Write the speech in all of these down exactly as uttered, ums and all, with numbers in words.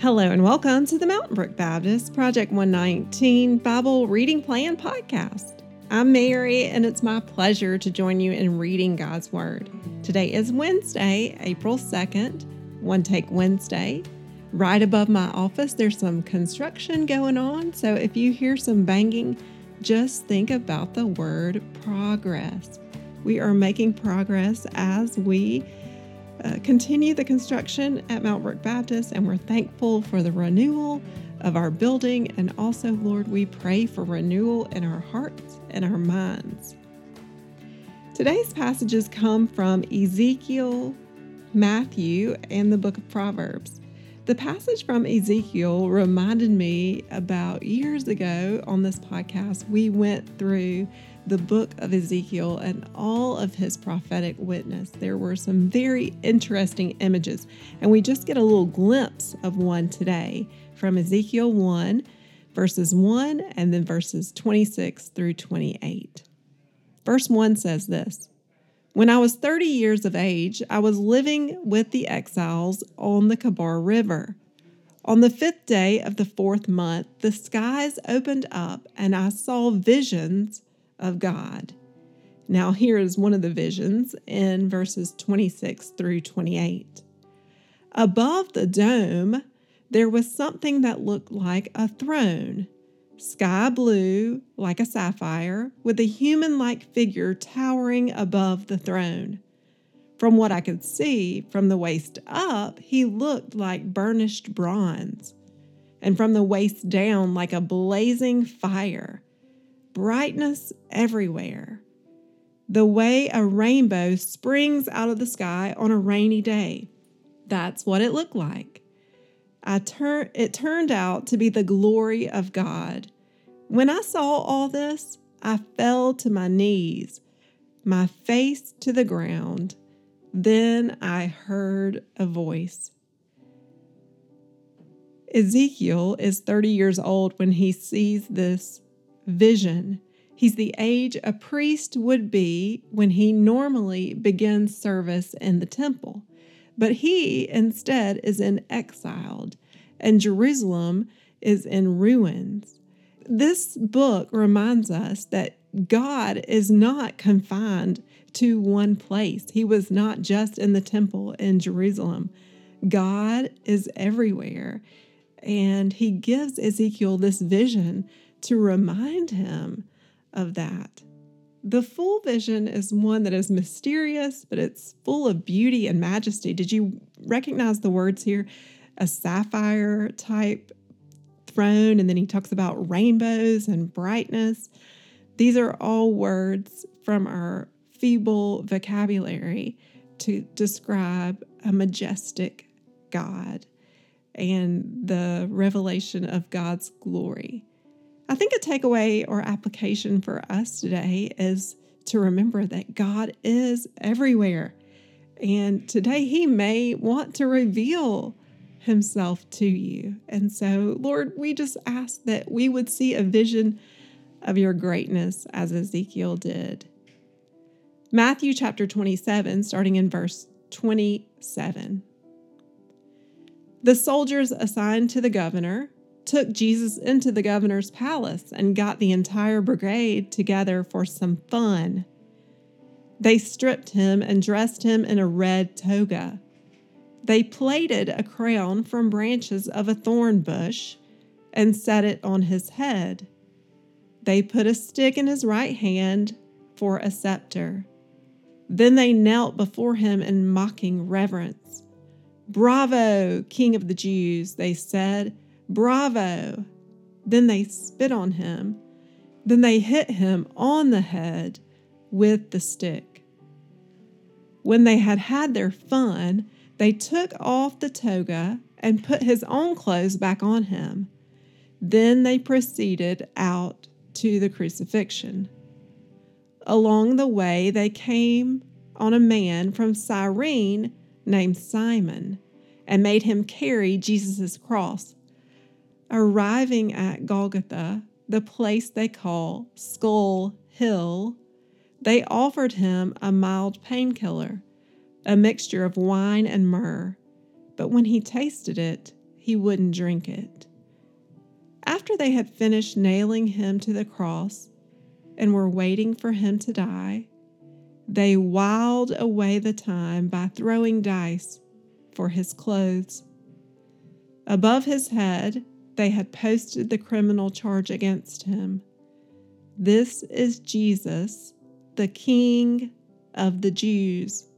Hello and welcome to the Mountain Brook Baptist Project one nineteen Bible Reading Plan Podcast. I'm Mary, and it's my pleasure to join you in reading God's Word. Today is Wednesday, April second, One Take Wednesday. Right above my office, there's some construction going on, so if you hear some banging, just think about the word progress. We are making progress as we Uh, continue the construction at Mount Brook Baptist, and we're thankful for the renewal of our building. And also, Lord, we pray for renewal in our hearts and our minds. Today's passages come from Ezekiel, Matthew, and the book of Proverbs. The passage from Ezekiel reminded me about years ago on this podcast, we went through the book of Ezekiel and all of his prophetic witness. There were some very interesting images, and we just get a little glimpse of one today from Ezekiel one, verses one, and then verses twenty-six through twenty-eight. Verse one says this: "When I was thirty years of age, I was living with the exiles on the Kabar River. On the fifth day of the fourth month, the skies opened up, and I saw visions of God." Now here is one of the visions in verses twenty-six through twenty-eight. "Above the dome, there was something that looked like a throne, sky blue like a sapphire, with a human-like figure towering above the throne. From what I could see, from the waist up, he looked like burnished bronze, and from the waist down like a blazing fire. Brightness everywhere, the way a rainbow springs out of the sky on a rainy day. That's what it looked like. I tur- It turned out to be the glory of God. When I saw all this, I fell to my knees, my face to the ground. Then I heard a voice." Ezekiel is thirty years old when he sees this vision. He's the age a priest would be when he normally begins service in the temple. But he instead is in exile, and Jerusalem is in ruins. This book reminds us that God is not confined to one place. He was not just in the temple in Jerusalem. God is everywhere. And he gives Ezekiel this vision to remind him of that. The full vision is one that is mysterious, but it's full of beauty and majesty. Did you recognize the words here? A sapphire type throne, and then he talks about rainbows and brightness. These are all words from our feeble vocabulary to describe a majestic God and the revelation of God's glory. I think a takeaway or application for us today is to remember that God is everywhere. And today he may want to reveal himself to you. And so, Lord, we just ask that we would see a vision of your greatness as Ezekiel did. Matthew chapter twenty-seven, starting in verse twenty-seven. "The soldiers assigned to the governor took Jesus into the governor's palace and got the entire brigade together for some fun. They stripped him and dressed him in a red toga. They plaited a crown from branches of a thorn bush and set it on his head. They put a stick in his right hand for a scepter. Then they knelt before him in mocking reverence. 'Bravo, King of the Jews,' they said. 'Bravo!' Then they spit on him. Then they hit him on the head with the stick. When they had had their fun, they took off the toga and put his own clothes back on him. Then they proceeded out to the crucifixion. Along the way, they came on a man from Cyrene named Simon and made him carry Jesus' cross. Arriving at Golgotha, the place they call Skull Hill, they offered him a mild painkiller, a mixture of wine and myrrh. But when he tasted it, he wouldn't drink it. After they had finished nailing him to the cross and were waiting for him to die, they whiled away the time by throwing dice for his clothes. Above his head, they had posted the criminal charge against him. "This is Jesus, the King of the Jews."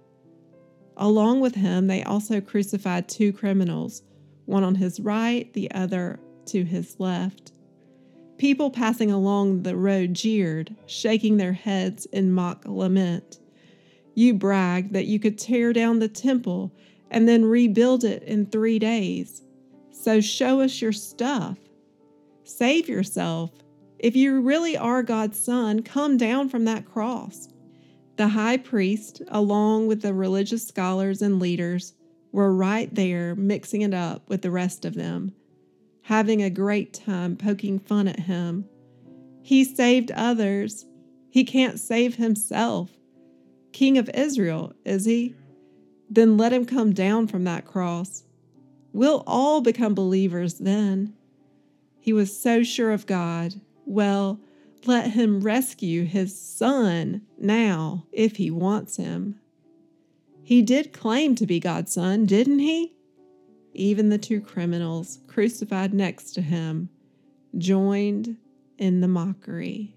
Along with him, they also crucified two criminals, one on his right, the other to his left. People passing along the road jeered, shaking their heads in mock lament. "You bragged that you could tear down the temple and then rebuild it in three days. So show us your stuff. Save yourself. If you really are God's son, come down from that cross." The high priest, along with the religious scholars and leaders, were right there mixing it up with the rest of them, having a great time poking fun at him. He saved others. He can't save himself. King of Israel, is he? Then let him come down from that cross. We'll all become believers then. He was so sure of God. Well, let him rescue his son now if he wants him. He did claim to be God's son, didn't he? Even the two criminals crucified next to him joined in the mockery.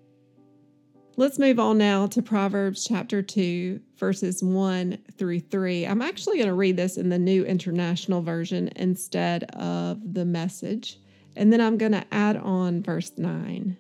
Let's move on now to Proverbs chapter two, verses one through three. I'm actually going to read this in the New International Version instead of the Message, and then I'm going to add on verse nine.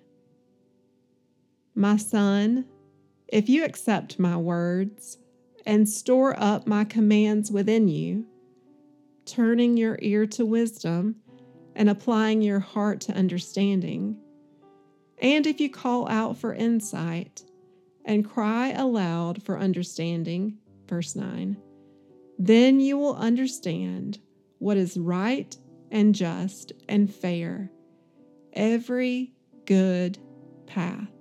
"My son, if you accept my words and store up my commands within you, turning your ear to wisdom and applying your heart to understanding, and if you call out for insight and cry aloud for understanding," verse nine, "then you will understand what is right and just and fair, every good path."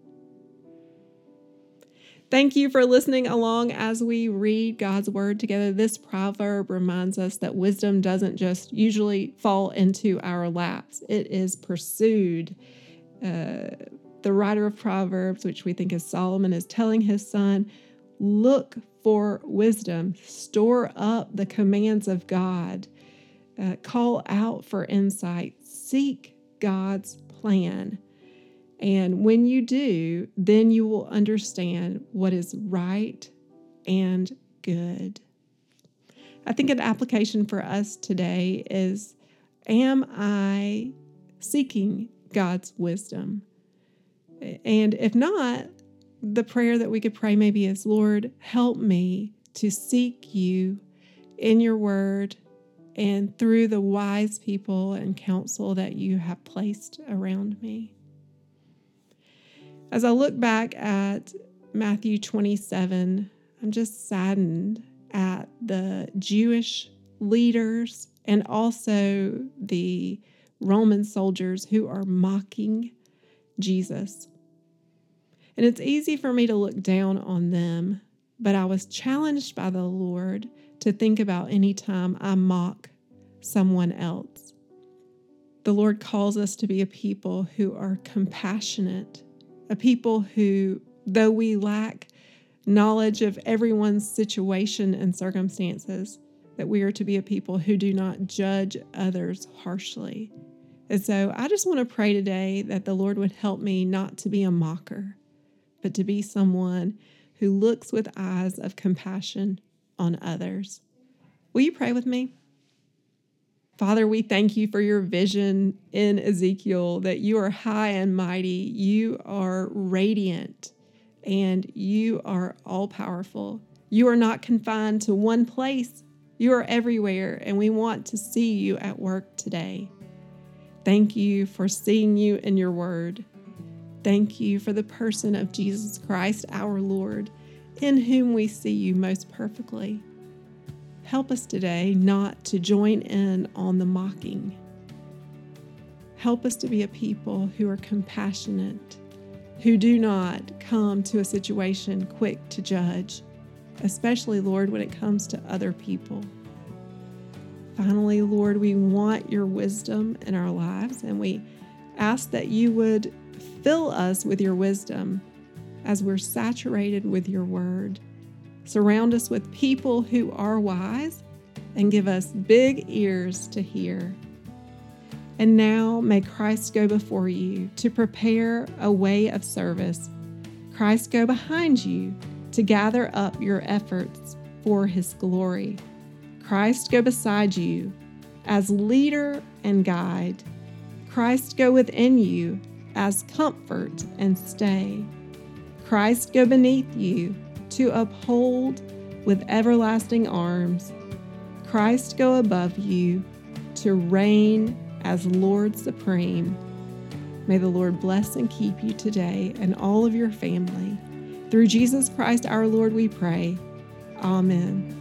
Thank you for listening along as we read God's Word together. This proverb reminds us that wisdom doesn't just usually fall into our laps. It is pursued. Uh, the writer of Proverbs, which we think is Solomon, is telling his son, look for wisdom, store up the commands of God, uh, call out for insight, seek God's plan. And when you do, then you will understand what is right and good. I think an application for us today is, am I seeking God's wisdom? And if not, the prayer that we could pray maybe is, Lord, help me to seek you in your word and through the wise people and counsel that you have placed around me. As I look back at Matthew twenty-seven, I'm just saddened at the Jewish leaders and also the Roman soldiers who are mocking Jesus. And it's easy for me to look down on them, but I was challenged by the Lord to think about any time I mock someone else. The Lord calls us to be a people who are compassionate, a people who, though we lack knowledge of everyone's situation and circumstances, that we are to be a people who do not judge others harshly. And so I just want to pray today that the Lord would help me not to be a mocker, but to be someone who looks with eyes of compassion on others. Will you pray with me? Father, we thank you for your vision in Ezekiel, that you are high and mighty, you are radiant, and you are all-powerful. You are not confined to one place. You are everywhere, and we want to see you at work today. Thank you for seeing you in your word. Thank you for the person of Jesus Christ, our Lord, in whom we see you most perfectly. Help us today not to join in on the mocking. Help us to be a people who are compassionate, who do not come to a situation quick to judge, especially, Lord, when it comes to other people. finally, Lord, we want your wisdom in our lives, and we ask that you would fill us with your wisdom as we're saturated with your word. Surround us with people who are wise and give us big ears to hear. And now may Christ go before you to prepare a way of service. Christ go behind you to gather up your efforts for his glory. Christ go beside you as leader and guide. Christ go within you as comfort and stay. Christ go beneath you to uphold with everlasting arms. Christ go above you to reign as Lord supreme. May the Lord bless and keep you today and all of your family. Through Jesus Christ our Lord we pray. Amen.